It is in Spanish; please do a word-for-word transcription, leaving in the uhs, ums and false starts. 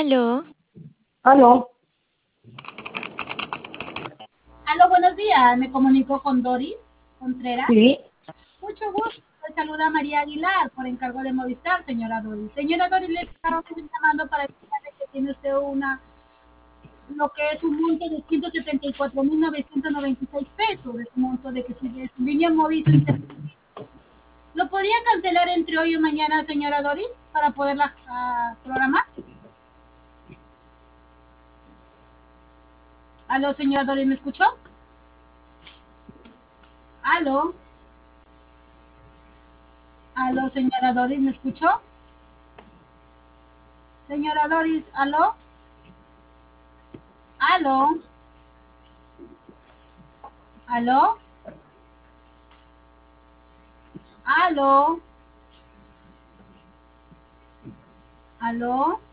Aló, Aló, Aló, buenos días. Me comunico con Doris Contreras. sí, Mucho gusto. Le saluda María Aguilar por encargo de Movistar, señora Doris. Señora Doris, le estamos llamando para decirle que tiene usted una, lo que es un monto de ciento setenta y cuatro mil novecientos noventa y seis pesos, es un monto de que su, de su línea móvil. ¿Lo podría cancelar entre hoy y mañana, señora Doris, para poderla ah, programar? Aló, señora Doris, ¿me escuchó? Aló, aló, señora Doris, ¿me escuchó? Señora Doris, aló, aló, aló, aló, aló.